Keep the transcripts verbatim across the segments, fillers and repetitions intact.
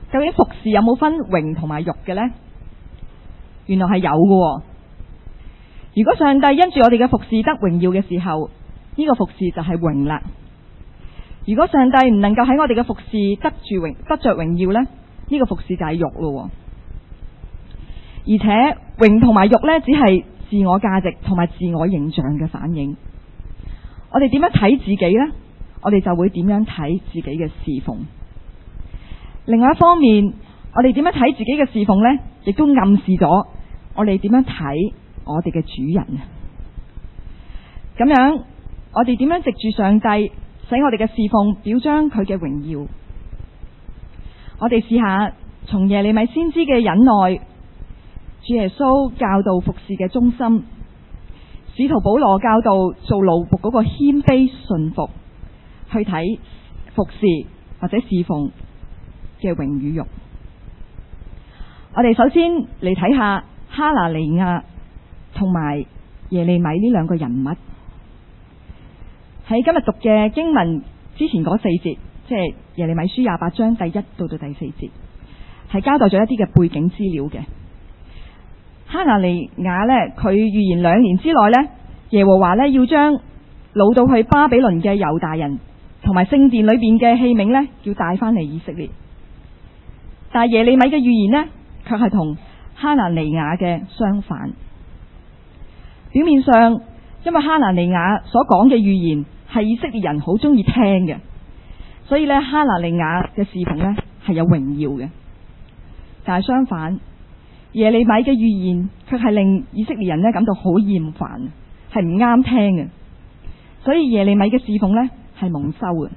究竟服侍有冇分榮同埋辱嘅呢？原來係有嘅。如果上帝因住我哋嘅服侍得榮耀嘅時候，呢個服侍就係榮啦。如果上帝唔能夠喺我哋嘅服侍得住榮得着榮耀呢，呢個服侍就係辱咯。而且榮同埋辱呢，只係自我價值同埋自我形象嘅反應。我哋點樣睇自己呢？我哋就會點樣睇自己嘅侍奉。另外一方面，我哋點樣睇自己嘅侍奉呢，亦都暗示咗我哋點樣睇我哋嘅主人。咁樣，我哋點樣藉住上帝使我哋嘅侍奉表彰佢嘅榮耀？我哋試下從耶利米先知嘅忍耐，主耶穌教導服侍嘅忠心，使徒保羅教導做奴僕嗰個謙卑順服，去睇服侍或者侍奉嘅榮與辱。我哋首先嚟睇下哈拿尼亞同埋耶利米呢兩個人物。喺今日讀嘅經文之前嗰四節，即係耶利米書廿八章第一到到第四節，係交代咗一啲嘅背景資料嘅。哈拿尼亞呢，佢預言兩年之內呢，耶和華呢要將擄到去巴比倫嘅猶大人同埋聖殿裏邊嘅器皿呢，要帶翻嚟以色列。但係耶利米嘅預言呢，卻係同哈拿尼亞嘅相反。表面上，因為哈拿尼亞所講嘅預言係以色列人好中意聽嘅，所以呢，哈拿尼亞嘅侍奉呢係有榮耀嘅。但係相反，耶利米嘅預言卻係令以色列人呢感到好厭煩，係唔啱聽嘅。所以耶利米嘅侍奉呢係蒙羞嘅。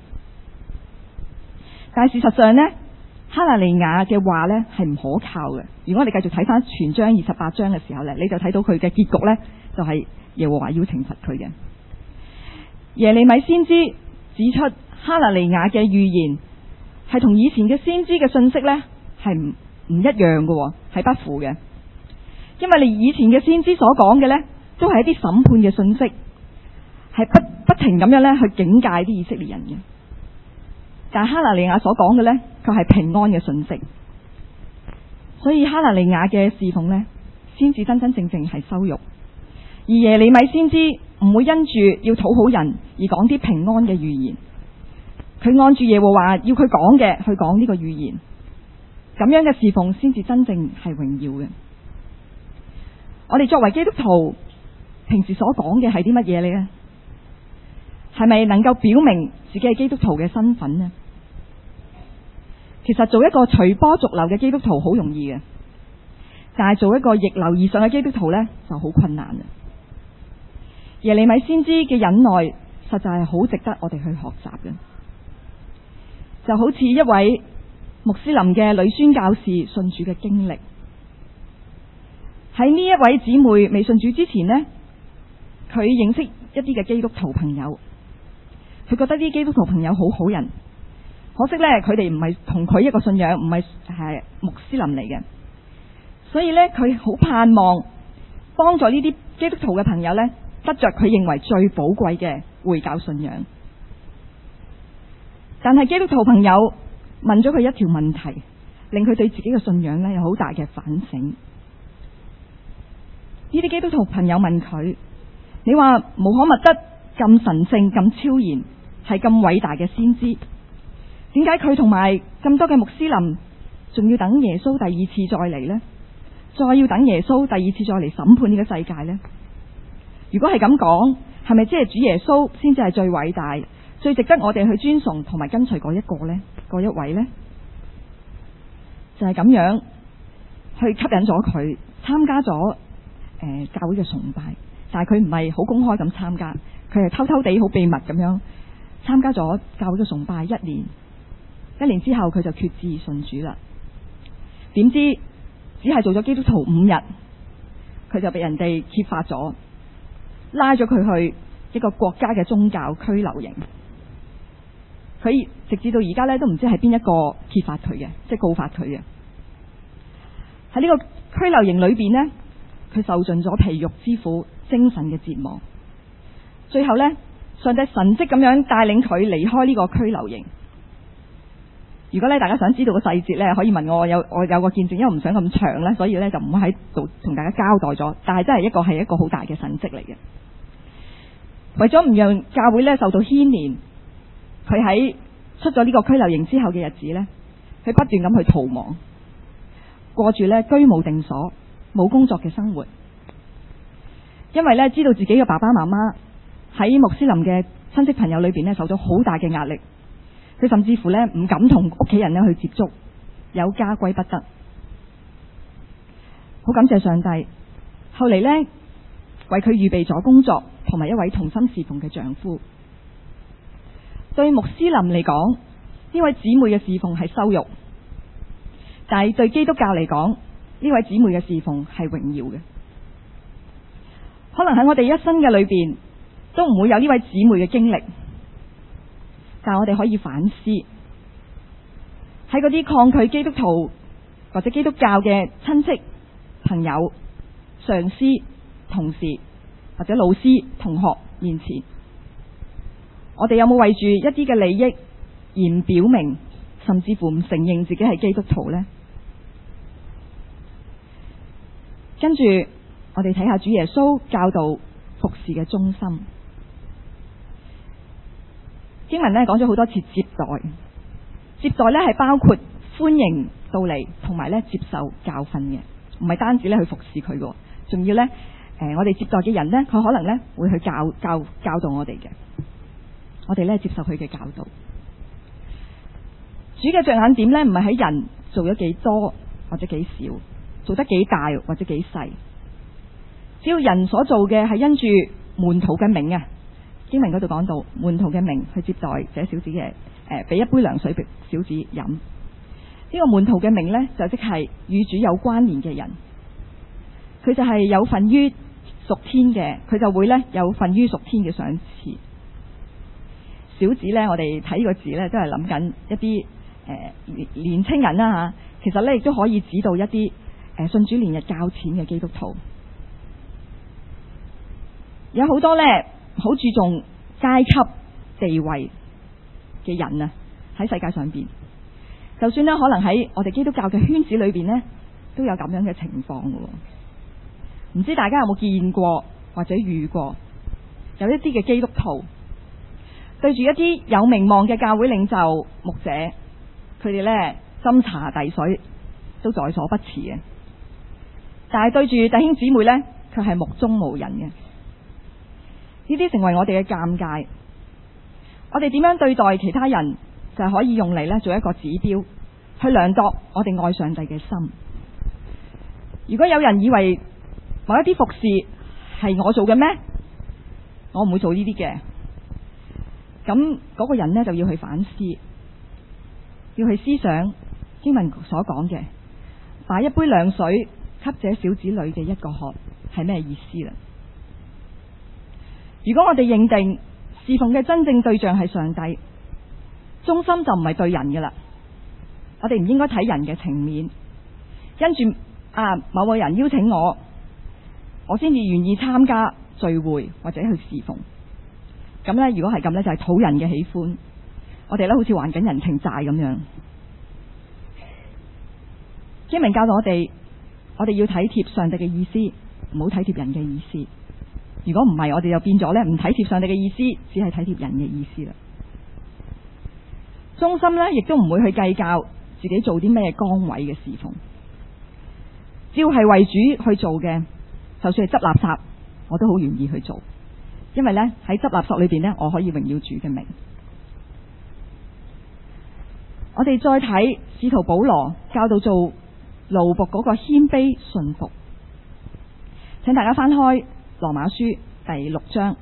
但係事實上呢，哈拿尼亞嘅話呢係唔可靠嘅。如果我哋繼續睇翻全章二十八章嘅時候呢，你就睇到佢嘅結局呢，就係耶和華要懲罰佢嘅。耶利米先知指出哈拿尼亞嘅預言係同以前嘅先知嘅信息呢係唔唔一樣嘅，係不符嘅。因為你以前嘅先知所講嘅呢，都係一啲審判嘅信息，係不不停咁樣呢去警戒啲以色列人嘅。但哈拿尼亞所講嘅呢，佢係平安嘅信息。所以哈拿尼亞嘅侍奉呢，先至真真正正係羞辱。而耶利米先知唔會因住要討好人而講啲平安嘅預言，佢按住耶和華要佢講嘅去講呢個預言，咁樣嘅侍奉先至真正係榮耀嘅。我哋作為基督徒，平時所講嘅係啲乜嘢呢？係咪能夠表明自己係基督徒嘅身份呢？其實做一個隨波逐流嘅基督徒好容易嘅，但係做一個逆流而上嘅基督徒呢，就好困難啦。耶利米先知嘅忍耐實在係好值得我哋去學習嘅，就好似一位穆斯林嘅女宣教士信主嘅經歷。喺呢一位姊妹未信主之前呢，佢認識一啲嘅基督徒朋友，佢覺得啲基督徒朋友好好人，可惜呢，佢哋唔係同佢一個信仰，唔係係穆斯林嚟嘅，所以呢，佢好盼望幫助呢啲基督徒嘅朋友呢，得着佢認為最寶貴嘅回教信仰。但係基督徒朋友問咗佢一條問題，令佢對自己嘅信仰呢有好大嘅反省。呢啲基督徒朋友問佢：你話穆罕默德咁神聖、咁超然，係咁偉大嘅先知，點解佢同埋咁多嘅穆斯林仲要等耶穌第二次再嚟呢？再要等耶穌第二次再嚟審判呢個世界呢？如果係咁講，係咪即係主耶穌先至係最偉大、最值得我哋去尊崇同埋跟隨嗰一個呢？嗰一位呢？就係咁樣去吸引咗佢參加咗誒、呃、教會嘅崇拜，但係佢唔係好公開咁參加，佢係偷偷地好秘密咁樣參加咗教會嘅崇拜一年。一年之後佢就決志信主啦。點知只係做咗基督徒五日，佢就被人哋揭發咗，拉咗佢去一個國家嘅宗教拘留營。佢直至到而家咧都唔知係邊一個揭發佢嘅，即係告發佢嘅。喺呢個拘留營裏邊呢，佢受盡咗皮肉之苦、精神嘅折磨。最後呢，上帝神蹟咁樣帶領佢離開呢個拘留營。 如果咧大家想知道個細節咧，可以問我，有我有個見證，因為唔想咁長咧，所以咧就唔喺度同大家交代咗。但係真係一個係一個好大嘅神蹟嚟嘅。為咗唔讓教會咧受到牽連，佢喺出咗呢個拘留營之後嘅日子咧，佢不斷咁去逃亡，過住咧居無定所、冇工作嘅生活。因為咧知道自己嘅爸爸媽媽喺穆斯林嘅親戚朋友裏邊咧受咗好大嘅壓力，佢甚至乎咧唔敢同屋企人咧去接觸，有家歸不得。好感謝上帝，後嚟咧為佢預備咗工作同埋一位同心侍奉嘅丈夫。對穆斯林嚟講，呢位姊妹嘅侍奉係羞辱，但係對基督教嚟講，呢位姊妹嘅侍奉係榮耀嘅。可能喺我哋一生嘅裏邊都唔會有呢位姊妹嘅經歷，但我哋可以反思，喺嗰啲抗拒基督徒或者基督教嘅親戚、朋友、上司、同事或者老師、同學面前，我哋有冇為住一啲嘅利益而唔表明，甚至乎唔承認自己係基督徒呢？跟住我哋睇下主耶穌教導服侍嘅中心。經文咧講咗好多次接待，接待咧係包括歡迎到嚟同埋咧接受教訓嘅，唔係單止咧去服侍佢嘅，仲要咧誒、呃、我哋接待嘅人咧，佢可能咧會去教教教導我哋嘅，我哋咧接受佢嘅教導。主嘅着眼點咧唔係喺人做咗幾多或者幾少，做得幾大或者幾細，只要人所做嘅係因住門徒嘅名啊。經文嗰度講到門徒嘅名去接待這小子嘅誒，俾一杯涼水俾小子飲。呢、這個門徒嘅名呢，就即係與主有關聯嘅人，佢就係有份於屬天嘅，佢就會呢有份於屬天嘅賞賜。小子呢，我哋睇呢個字呢，都係諗緊一啲誒、呃、年青人啦吓，其實呢，亦都可以指導一啲誒、呃、信主年日較淺嘅基督徒。有好多呢。好注重階級地位嘅人啊，喺世界上邊，就算咧可能喺我哋基督教嘅圈子裏邊呢，都有咁樣嘅情況嘅。唔知大家有冇見過或者遇過有一啲嘅基督徒對住一啲有名望嘅教會領袖牧者，佢哋呢斟茶遞水都在所不辭嘅，但係對住弟兄姊妹呢，佢係目中無人嘅。呢啲成為我哋嘅尷尬，我哋點樣對待其他人就係可以用嚟咧做一個指標，去量度我哋愛上帝嘅心。如果有人以為某一啲服侍係我做嘅咩，我唔會做呢啲嘅，咁嗰個人呢，就要去反思，要去思想經文所講嘅，把一杯涼水給這小子女嘅一個喝係咩意思啦？如果我哋認定侍奉嘅真正對象係上帝，中心就唔係對人嘅啦。我哋唔應該睇人嘅情面，跟住啊某個人邀請我，我先至願意參加聚會或者去侍奉。咁呢，如果係咁呢，就係討人嘅喜歡。我哋呢，好似還緊人情債咁樣。經文教導我哋，我哋要體貼上帝嘅意思，唔好體貼人嘅意思。如果唔係，我哋就變咗咧唔體貼上帝嘅意思，只係體貼人嘅意思啦。中心咧，亦都唔會去計較自己做啲咩崗位嘅侍奉，只要係為主去做嘅，就算係執垃圾，我都好願意去做，因為咧喺執垃圾裏邊咧，我可以榮耀主嘅名。我哋再睇使徒保羅教導做奴僕嗰個謙卑順服，請大家翻開羅馬書第六章。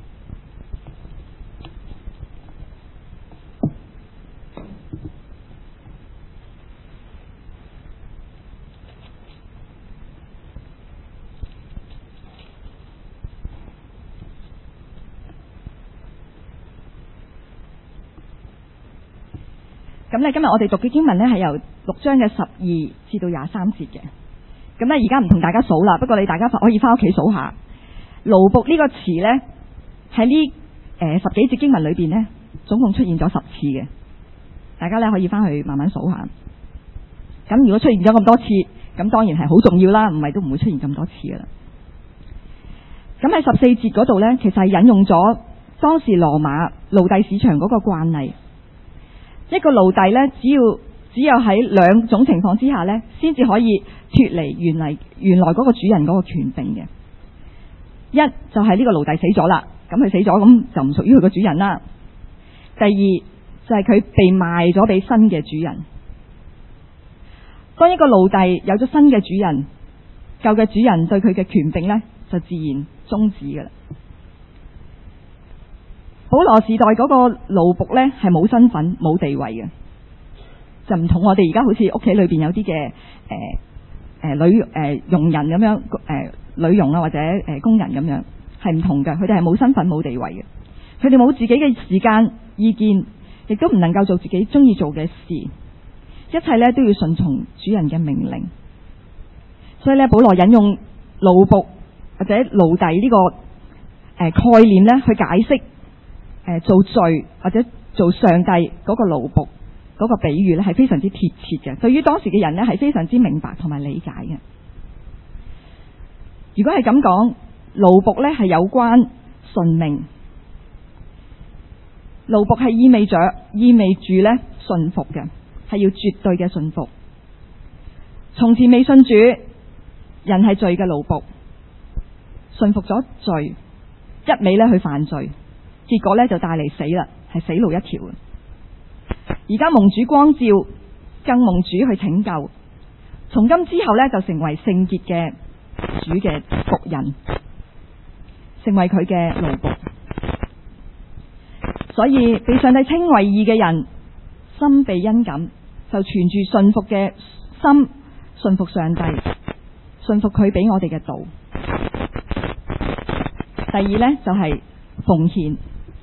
咁咧，今日我哋讀嘅經文呢，係由六章嘅十二至到廿三節嘅。咁咧，而家唔同大家數啦，不過你大家可以翻屋企數下。奴僕呢個詞呢，喺呢誒十幾節經文裏邊呢，總共出現咗十次嘅。 大家咧可以翻去慢慢數下。咁如果出現咗咁多次，咁當然係好重要啦，唔係都唔會出現咁多次噶啦。咁喺十四節嗰度呢，其實係引用咗當時羅馬奴隸市場嗰個慣例，一個奴隸呢，只要只有喺兩種情況之下呢，先至可以脫離原嚟原來嗰個主人嗰個權柄嘅。一就係呢個奴隸死咗啦，咁佢死咗，咁就唔屬於佢個主人啦。第二就係佢被賣咗俾新嘅主人。當一個奴隸有咗新嘅主人，舊嘅主人對佢嘅權柄呢，就自然終止噶啦。保羅時代嗰個奴僕呢，係冇身份冇地位嘅，就唔同我哋而家好似屋企裏邊有啲嘅誒誒女誒傭人咁樣誒、呃、女傭啊或者誒、呃、工人咁樣係唔同嘅，佢哋係冇身份冇地位嘅，佢哋冇自己嘅時間意見，亦都唔能夠做自己中意做嘅事，一切呢都要順從主人嘅命令。所以呢，保羅引用奴僕或者奴隸呢個誒、呃、概念呢去解釋誒、呃、做罪或者做上帝嗰個奴僕嗰個比喻呢係非常之貼切嘅，對於當時嘅人呢係非常之明白同埋理解嘅。如果係咁講，奴僕呢係有關順命，奴僕係意味着意味住呢順服嘅，係要絕對嘅順服。從前未信主，人係罪嘅奴僕，順服咗罪，一味呢去犯罪，結果呢就帶嚟死啦，係死路一條。而家蒙主光照，更蒙主去拯救，從今之後呢，就成為聖潔嘅主嘅僕人，成為佢嘅奴僕。所以被上帝稱為義嘅人，心被恩感，就存住順服嘅心，順服上帝，順服佢俾我哋嘅道。第二呢，就係、是、奉獻。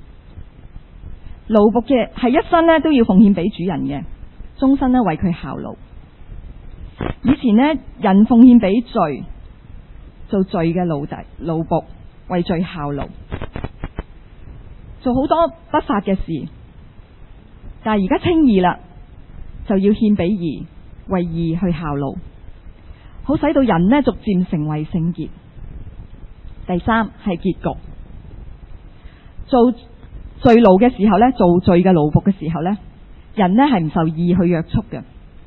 奴僕嘅係一生呢都要奉獻俾主人嘅，終身呢為佢效勞。以前呢，人奉獻俾罪，做罪嘅奴隸奴僕，為罪效勞，做好多不法嘅事。但係而家稱義啦，就要獻俾義，為義去效勞，好使到人呢逐漸成為聖潔。第三係結局，做罪奴嘅時候呢，做罪嘅奴僕嘅時候呢，人呢係唔受義去約束嘅。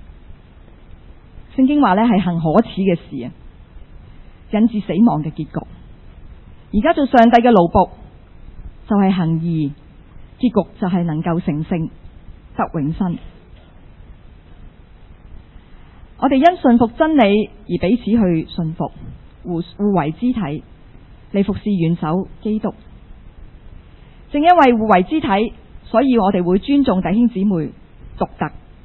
聖經話呢係行可恥嘅事啊，引致死亡嘅結局。而家做上帝嘅奴僕就係行義，結局就係能夠成聖得永生。我哋因順服真理而彼此去順服，互互為肢體嚟服侍元首基督。正因為互為肢體，所以我哋會尊重弟兄姊妹獨特，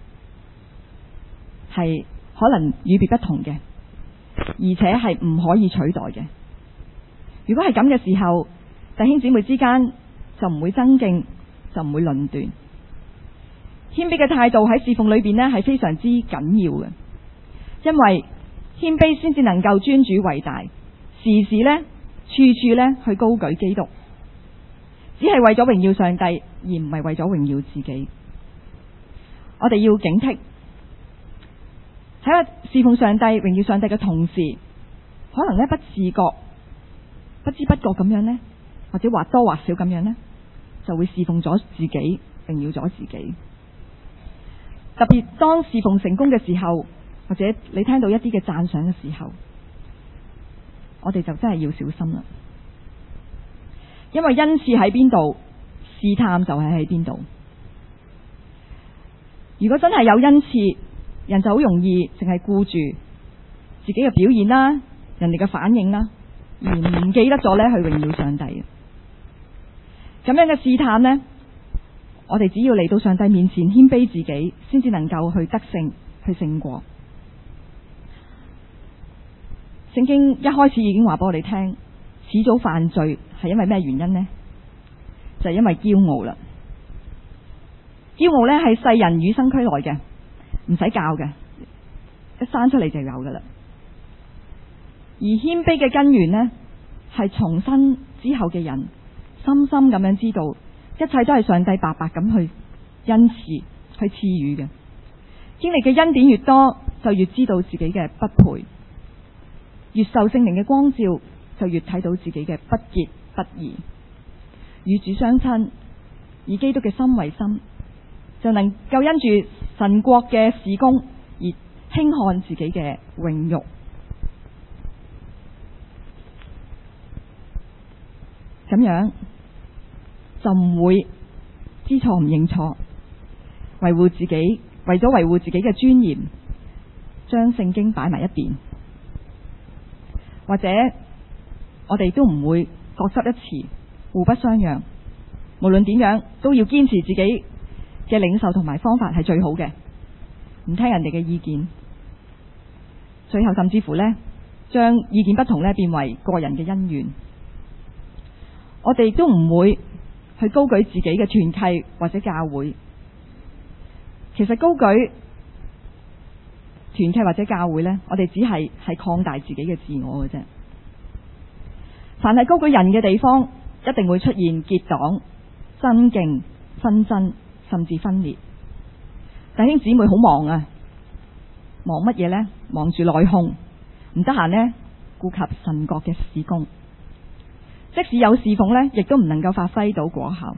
係可能與別不同嘅，而且係唔可以取代嘅。如果係咁嘅時候，弟兄姊妹之間就唔會爭競，就唔會論斷。謙卑嘅態度喺侍奉裏邊呢係非常之緊要嘅，因為謙卑先至能夠尊主為大，時時呢處處呢去高舉基督。只係為咗榮耀上帝，而唔係為咗榮耀自己。我哋要警惕，喺侍奉上帝、榮耀上帝嘅同時，可能呢不自覺、不知不覺咁樣呢，或者或多或少咁樣呢，就會侍奉咗自己，榮耀咗自己。特別當侍奉成功嘅時候，或者你聽到一啲嘅讚賞嘅時候，我哋就真係要小心啦。因為恩賜喺邊度，試探就係喺邊度。如果真係有恩賜，人就好容易淨係顧住自己嘅表現啦，人哋嘅反應啦，而唔記得咗呢去榮耀上帝。咁樣嘅試探呢，我哋只要嚟到上帝面前謙卑自己，先至能夠去得勝，去勝過。聖經一開始已經話俾我哋聽，始早犯罪係因為咩原因呢？就係因為驕傲啦。驕傲呢係世人與生俱來嘅，唔使教嘅，一生出嚟就有噶啦。而謙卑嘅根源呢，係重生之後嘅人深深咁樣知道，一切都係上帝白白咁去恩賜去賜予嘅。經歷嘅恩典越多，就越知道自己嘅不配；越受聖靈嘅光照，就越睇到自己嘅不潔不義。與主相親，以基督嘅心為心，就能夠因住神國嘅事工而輕看自己嘅榮辱。咁樣就唔會知錯唔認錯，維護自己，為咗維護自己嘅尊嚴，將聖經擺埋一邊，或者我哋都唔會各執一詞，互不相讓。無論點樣，都要堅持自己嘅領受同埋方法係最好嘅，唔聽人哋嘅意見。最後甚至乎呢，將意見不同呢變為個人嘅恩怨。我哋都唔會去高舉自己嘅團契或者教會。其實高舉團契或者教會呢，我哋只係係擴大自己嘅自我嘅啫。凡係高舉人嘅地方，一定會出現結黨、爭競、紛爭，甚至分裂。弟兄姊妹好忙啊，忙乜嘢呢？忙住內訌，唔得閒呢顧及神國嘅事工。即使有侍奉呢，亦都唔能夠發揮到果效。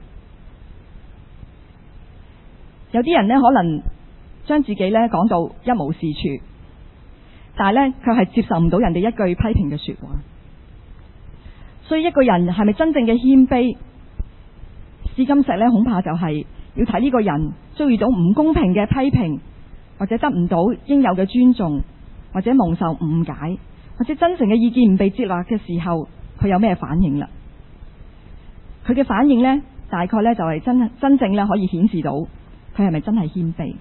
有啲人呢，可能將自己呢講到一無是處，但係呢，卻係接受唔到人哋一句批評嘅說話。所以一個人係咪真正嘅謙卑，試金石呢，恐怕就係要睇呢個人遭遇到唔公平嘅批評，或者得唔到應有嘅尊重，或者蒙受誤解，或者真誠嘅意見唔被接納嘅時候，佢有咩反應啦？佢嘅反應呢，大概呢就係真真正咧可以顯示到佢係咪真係謙卑。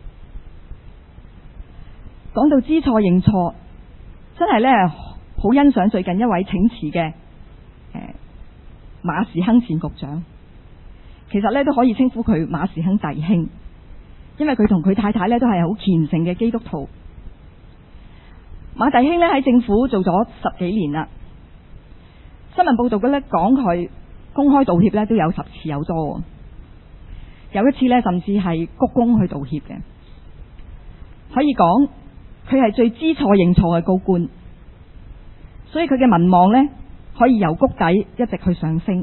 講到知錯認錯，真係呢好欣賞最近一位請辭嘅誒馬時亨前局長。其實呢都可以稱呼佢馬時亨弟兄，因為佢同佢太太呢都係好虔誠嘅基督徒。馬弟兄呢喺政府做咗十幾年啦。新聞報道嘅咧講佢公開道歉咧都有十次有多，有一次咧甚至係鞠躬去道歉嘅。可以講佢係最知錯認錯嘅高官，所以佢嘅民望咧可以由谷底一直去上升。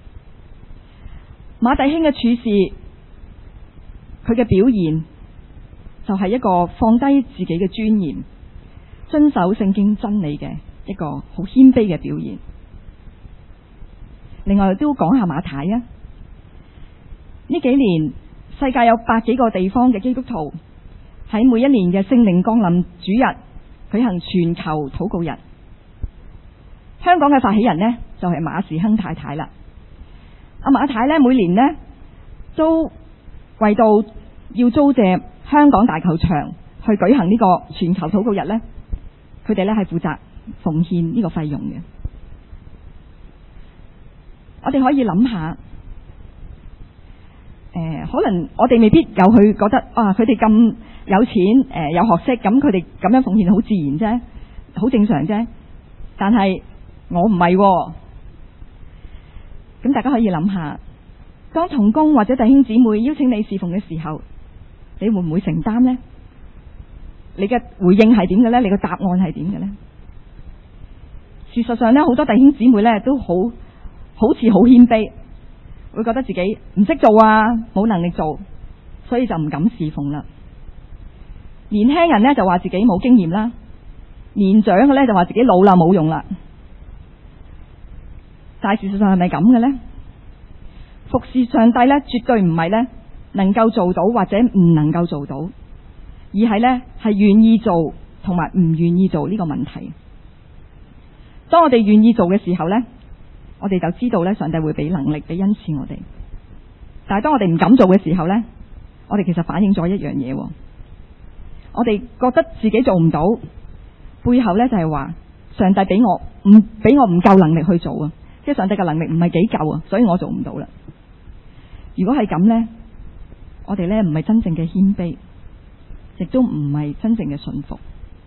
馬弟兄嘅處事，佢嘅表現就係一個放低自己嘅尊嚴，遵守聖經真理嘅一個好謙卑嘅表現。另外都講下馬太啊，呢幾年世界有百幾個地方嘅基督徒喺每一年嘅聖靈降臨主日舉行全球禱告日。香港嘅發起人呢，就係馬時亨太太啦。阿馬太呢，每年呢都為到要租借香港大球場去舉行呢個全球禱告日呢，佢哋呢係負責奉獻呢個費用嘅。我哋可以諗下，誒、呃，可能我哋未必有去覺得啊，佢哋咁有錢，誒、呃，有學識，咁佢哋咁樣奉獻好自然啫，好正常啫。但係我唔係、哦，咁大家可以諗下，當同工或者弟兄姊妹邀請你侍奉嘅時候，你會唔會承擔呢？你嘅回應係點嘅呢？你嘅答案係點嘅呢？事實上呢，好多弟兄姊妹呢都好。好似好謙卑，會覺得自己唔識做啊，冇能力做，所以就唔敢侍奉啦。年輕人呢就話自己冇經驗啦，年長嘅呢就話自己老啦，冇用啦。但係事實上係咪咁嘅呢？服侍上帝呢，絕對唔係呢能夠做到或者唔能夠做到，而係呢係願意做同埋唔願意做呢個問題。當我哋願意做嘅時候呢，我哋就知道咧，上帝會俾能力俾恩賜我哋。但係當我哋唔敢做嘅時候呢，我哋其實反映咗一樣嘢，我哋覺得自己做唔到，背後呢就係話上帝俾我唔俾我唔夠能力去做啊，即係上帝嘅能力唔係幾夠啊，所以我做唔到啦。如果係咁呢，我哋呢唔係真正嘅謙卑，亦都唔係真正嘅信服。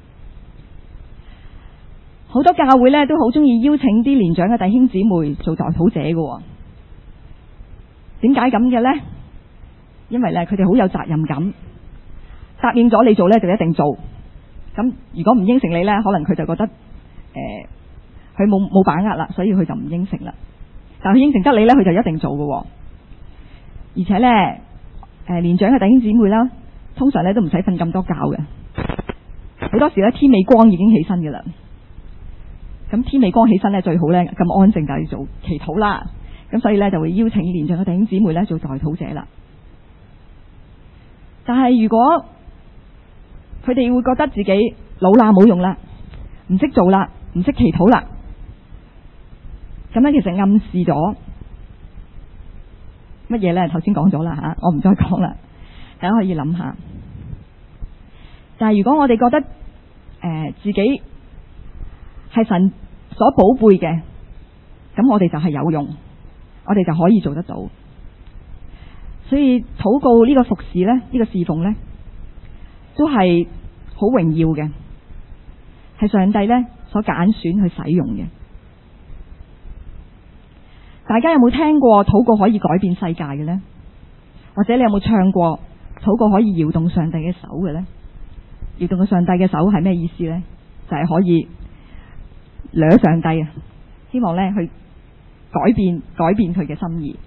好多教會咧都好中意邀請啲年長嘅弟兄姊妹做代禱者嘅，點解咁嘅呢？ 因為咧佢哋好有責任感，答應咗你做咧就一定做。咁如果唔應承你咧，可能佢就覺得誒佢冇冇把握啦，所以佢就唔應承啦。但係佢應承得你咧，佢就一定做嘅。而且咧誒年長嘅弟兄姊妹啦，通常咧都唔使瞓咁多覺嘅，好多時咧天未光已經起身嘅啦。咁天未光起身咧最好咧咁安靜就係做祈禱啦。咁所以咧就會邀請年長嘅弟兄姊妹咧做代禱者啦。但係如果佢哋會覺得自己老啦冇用啦，唔識做啦，唔識祈禱啦，咁樣其實暗示咗乜嘢咧？頭先講咗啦吓，我唔再講啦，大家可以諗下。但係如果我哋覺得誒、呃、自己係神所寶貝嘅，咁我哋就係有用，我哋就可以做得到。所以禱告呢個服侍咧，呢、呢個侍奉咧，都係好榮耀嘅，係上帝咧所揀選去使用嘅。大家有冇聽過禱告可以改變世界嘅呢？或者你有冇唱過禱告可以搖動上帝嘅手嘅呢？搖動個上帝嘅手係咩意思呢？就係、是、可以掠上帝啊！希望咧去改變改變佢嘅心意。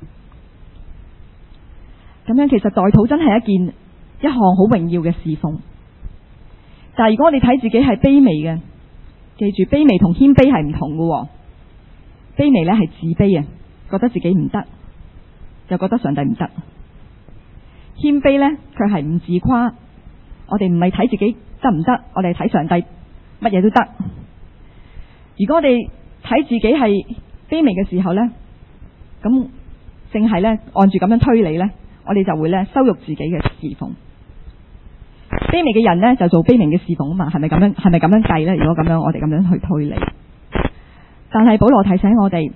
咁樣其實代禱真係一件一項好榮耀嘅侍奉。但係如果我哋睇自己係卑微嘅，記住卑微同謙卑係唔同嘅。卑微咧係自卑啊，覺得自己唔得，又覺得上帝唔得。謙卑咧佢係唔自誇，我哋唔係睇自己得唔得，我哋睇上帝乜嘢都得。如果我哋睇自己係卑微嘅時候咧，咁淨係咧按住咁樣推理咧，我哋就會咧羞辱自己嘅侍奉。卑微嘅人咧就做卑微嘅侍奉啊嘛，係咪咁樣？係咪咁樣計咧？如果咁樣，我哋咁樣去推理。但係保羅提醒我哋，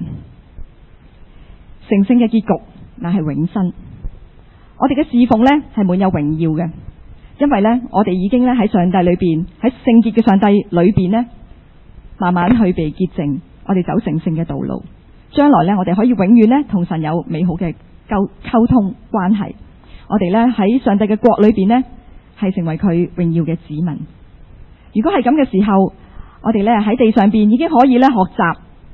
成聖嘅結局乃係永生。我哋嘅侍奉咧係滿有榮耀嘅，因為咧我哋已經咧喺上帝裏邊，喺聖潔嘅上帝裏邊咧，慢慢去被潔淨，我哋走成聖嘅道路。將來咧，我哋可以永遠咧同神有美好嘅溝溝通關係。我哋咧喺上帝嘅國裏邊咧，係成為佢榮耀嘅子民。如果係咁嘅時候，我哋咧喺地上邊已經可以咧學習，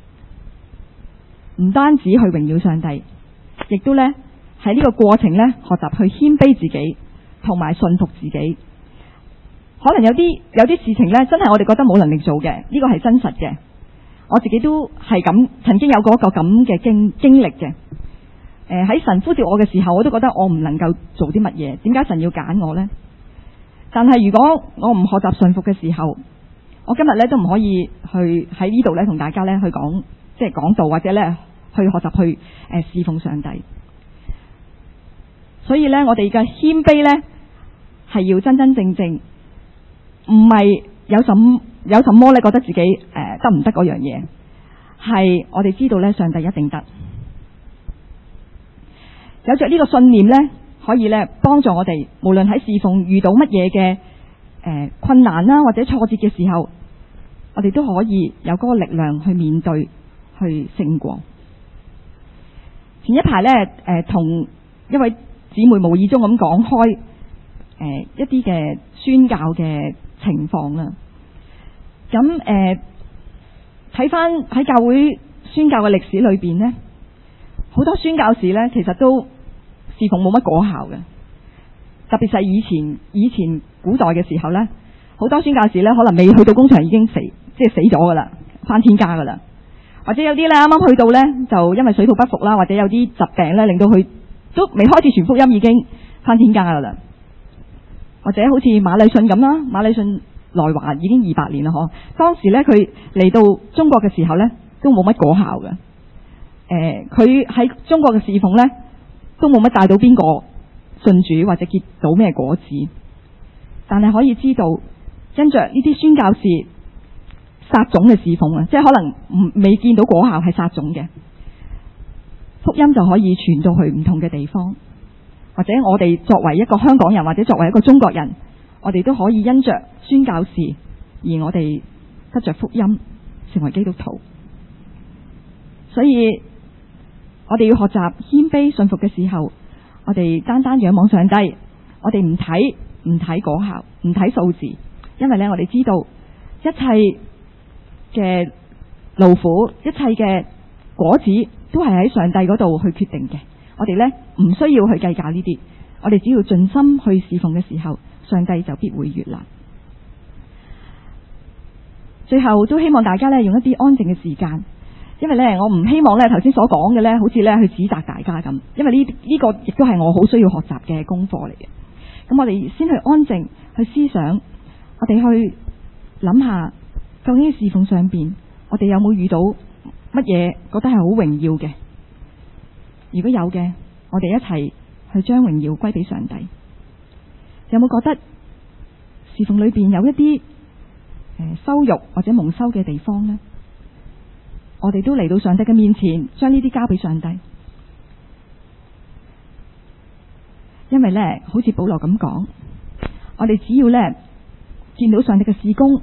唔單止去榮耀上帝，亦都咧喺呢個過程咧學習去謙卑自己，同埋信服自己。可能有啲有啲事情咧，真係我哋覺得冇能力做嘅，呢個係真實嘅。我自己都係咁，曾經有過一個咁嘅經經歷嘅。誒、呃、喺神呼召我嘅時候，我都覺得我唔能夠做啲乜嘢。點解神要揀我呢？但係如果我唔學習信服嘅時候，我今日咧都唔可以去喺呢度咧同大家咧去講，即係講道或者咧去學習去誒侍奉上帝。所以咧，我哋嘅謙卑咧係要真真正正，唔係有什有什麼咧覺得自己誒、呃、得唔得嗰樣嘢，係我哋知道咧上帝一定得。有着呢個信念咧，可以咧幫助我哋，無論喺侍奉遇到乜嘢嘅誒困難啦，或者挫折嘅時候，我哋都可以有嗰個力量去面對，去勝過。前一排咧誒同一位姊妹無意中咁講開誒、呃、一啲嘅宣教嘅情況啦。咁誒睇翻喺教會宣教嘅歷史裏邊呢，好多宣教士呢其實都侍奉冇乜果效嘅。特別係以前以前古代嘅時候呢，好多宣教士呢可能未去到工場已經死，即係死咗噶啦，返天家噶啦。或者有啲呢啱啱去到呢，就因為水土不服啦，或者有啲疾病呢令到佢都未開始傳福音已經返天家噶啦。或者好似馬禮遜咁啦，馬禮遜來華已經二百年啦，嗬。當時咧佢嚟到中國嘅時候咧，都冇乜果效嘅。誒、呃，佢喺中國嘅侍奉咧，都冇乜帶到邊個信主或者結到咩果子。但係可以知道，因着呢啲宣教士撒種嘅侍奉啊，即係可能唔未見到果效係撒種嘅，福音就可以傳到去唔同嘅地方。或者我哋作為一個香港人，或者作為一個中國人，我哋都可以因着宣教士而我哋得着福音，成為基督徒。所以我哋要學習謙卑信服嘅時候， 我哋單單仰望上帝，我哋唔睇唔睇果效，唔睇數字，因為呢，我哋知道一切嘅勞苦，一切嘅果子都係喺上帝嗰度去決定嘅。我哋呢，唔需要去計較呢啲，我哋只要盡心去侍奉嘅時候，上帝就必會悅納。最後都希望大家呢，用一啲安靜嘅時間，因為呢，我唔希望呢頭先所講嘅呢，好似呢去指責大家咁，因為呢呢個亦都係我好需要學習嘅功課嚟嘅。咁我哋先去安靜去思想，我哋去諗下究竟侍奉上邊，我哋有冇遇到乜嘢覺得係好榮耀嘅？如果有嘅，我哋一齊去將榮耀歸俾上帝。有冇覺得侍奉裏邊有一啲誒羞辱或者蒙羞嘅地方呢？我哋都嚟到上帝嘅面前，將呢啲交俾上帝。因為呢，好似保羅咁講，我哋只要呢見到上帝嘅事工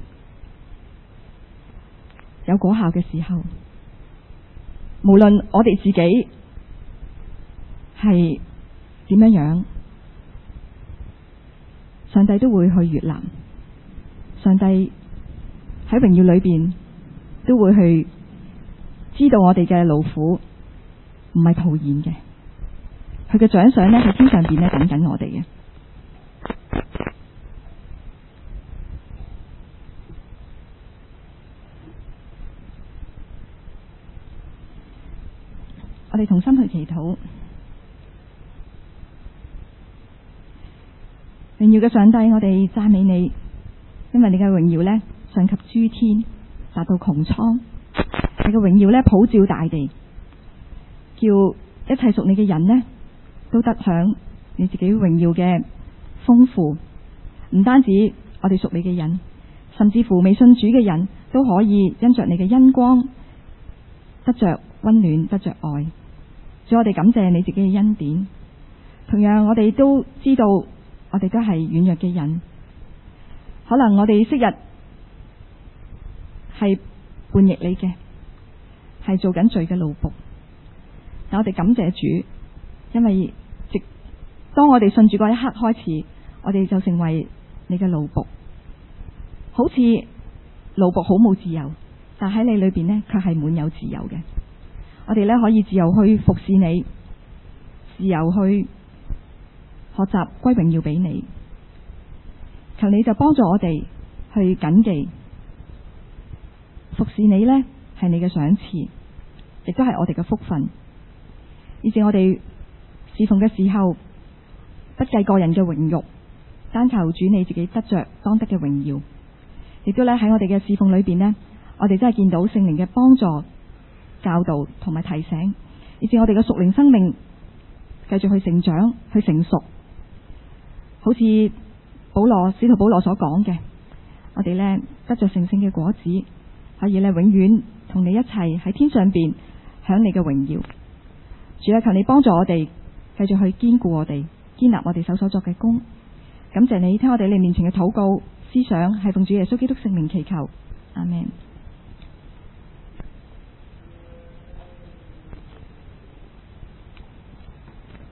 有果效嘅時候，無論我哋自己係點樣樣，上帝都會去悅納。上帝喺榮耀裏邊都會去知道我哋嘅勞苦唔係徒然嘅，佢嘅獎賞呢喺天上邊呢等緊我哋嘅。我哋同心去祈禱。榮耀嘅上帝，我哋讚美你，因為你嘅榮耀呢上及諸天，達到穹蒼。你嘅榮耀呢普照大地，叫一切屬你嘅人呢都得享你自己榮耀嘅豐富。唔單止我哋屬你嘅人，甚至乎未信主嘅人都可以因着你嘅恩光得着溫暖，得着愛。所以我哋感謝你自己嘅恩典。同樣我哋都知道我哋都係軟弱嘅人，可能我哋昔日係叛逆你嘅，係做緊罪嘅奴僕。但我哋感謝主，因為直當我哋信主嗰一刻開始，我哋就成為你嘅奴僕。好似奴僕好冇自由，但喺你裏邊呢，卻係滿有自由嘅。我哋呢可以自由去服侍你，自由去學習歸榮耀俾你。求你就幫助我哋去謹記服侍你呢係你嘅賞賜，亦都係我哋嘅福分。以至我哋侍奉嘅時候，不計個人嘅榮辱，單求主你自己得着當得嘅榮耀。亦都咧喺我哋嘅侍奉裏邊呢，我哋真係見到聖靈嘅幫助、教導同埋提醒，以至我哋嘅屬靈生命繼續去成長、去成熟。好似保羅使徒保羅所講嘅，我哋呢得着成聖嘅果子，可以呢永遠同你一齊喺天上邊享你嘅榮耀。主啊，求你幫助我哋繼續去堅固我哋，堅立我哋手所作嘅工。感謝你聽我哋你面前嘅禱告思想，係奉主耶穌基督聖名祈求，阿們。